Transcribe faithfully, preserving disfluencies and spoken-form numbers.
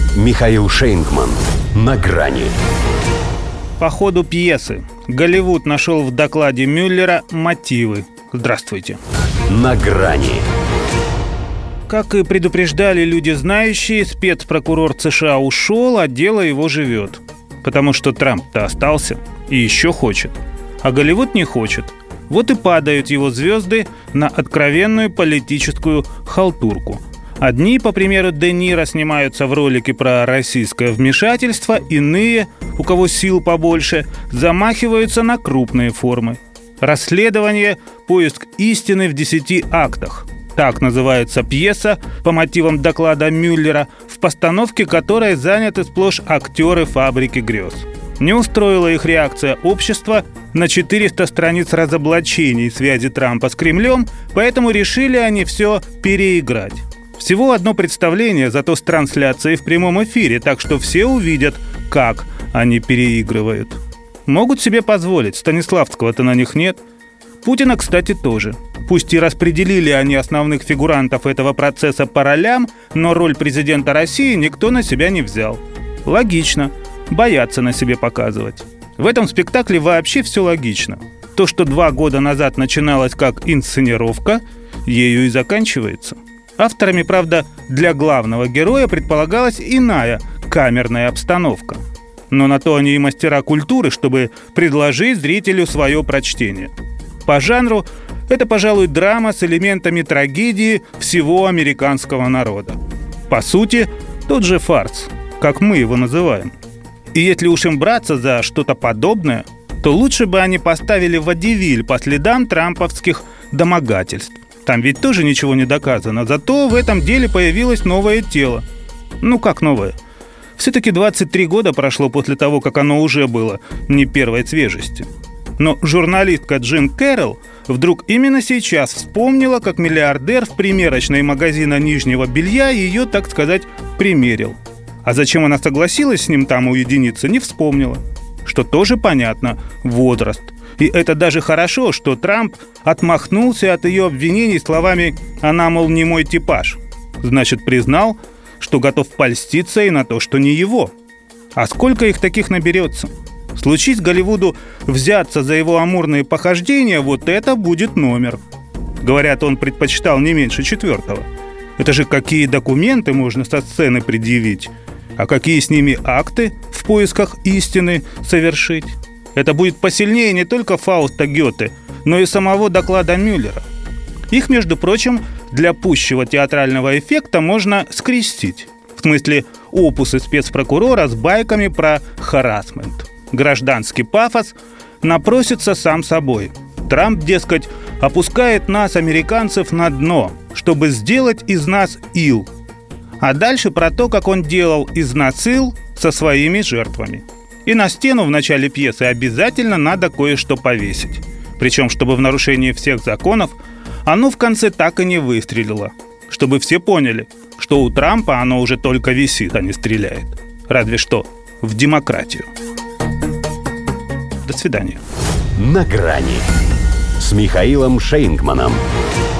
Михаил Шейнгман. На грани. По ходу пьесы Голливуд нашел в докладе Мюллера мотивы. Здравствуйте. На грани. Как и предупреждали люди знающие, спецпрокурор США ушел, а дело его живет. Потому что Трамп-то остался и еще хочет. А Голливуд не хочет. Вот и падают его звезды на откровенную политическую халтурку. Одни, по примеру Де Ниро, снимаются в ролике про российское вмешательство, иные, у кого сил побольше, замахиваются на крупные формы. Расследование «Поиск истины в десяти актах». Так называется пьеса по мотивам доклада Мюллера, в постановке которой заняты сплошь актеры «Фабрики грез». Не устроила их реакция общества на четыреста страниц разоблачений связи Трампа с Кремлем, поэтому решили они все переиграть. Всего одно представление, зато с трансляцией в прямом эфире, так что все увидят, как они переигрывают. Могут себе позволить, Станиславского-то на них нет. Путина, кстати, тоже. Пусть и распределили они основных фигурантов этого процесса по ролям, но роль президента России никто на себя не взял. Логично. Боятся на себе показывать. В этом спектакле вообще все логично. То, что два года назад начиналось как инсценировка, ею и заканчивается. Авторами, правда, для главного героя предполагалась иная камерная обстановка. Но на то они и мастера культуры, чтобы предложить зрителю свое прочтение. По жанру это, пожалуй, драма с элементами трагедии всего американского народа. По сути, тот же фарс, как мы его называем. И если уж им браться за что-то подобное, то лучше бы они поставили водевиль по следам трамповских домогательств. Там ведь тоже ничего не доказано, зато в этом деле появилось новое тело. Ну как новое? Все-таки двадцать три года прошло после того, как оно уже было не первой свежести. Но журналистка Джин Кэрролл вдруг именно сейчас вспомнила, как миллиардер в примерочной магазина нижнего белья ее, так сказать, примерил. А зачем она согласилась с ним там уединиться, не вспомнила. Что тоже понятно – возраст. И это даже хорошо, что Трамп отмахнулся от ее обвинений словами «она, мол, не мой типаж». Значит, признал, что готов польститься и на то, что не его. А сколько их таких наберется? Случись Голливуду взяться за его амурные похождения, вот это будет номер. Говорят, он предпочитал не меньше четвертого. Это же какие документы можно со сцены предъявить, а какие с ними акты в поисках истины совершить. Это будет посильнее не только Фауста Гёте, но и самого доклада Мюллера. Их, между прочим, для пущего театрального эффекта можно скрестить. В смысле, опусы спецпрокурора с байками про харассмент. Гражданский пафос напросится сам собой. Трамп, дескать, опускает нас, американцев, на дно, чтобы сделать из нас ил. А дальше про то, как он делал из нас ил со своими жертвами. И на стену в начале пьесы обязательно надо кое-что повесить. Причем, чтобы в нарушении всех законов оно в конце так и не выстрелило. Чтобы все поняли, что у Трампа оно уже только висит, а не стреляет. Разве что в демократию. До свидания. На грани с Михаилом Шейнгманом.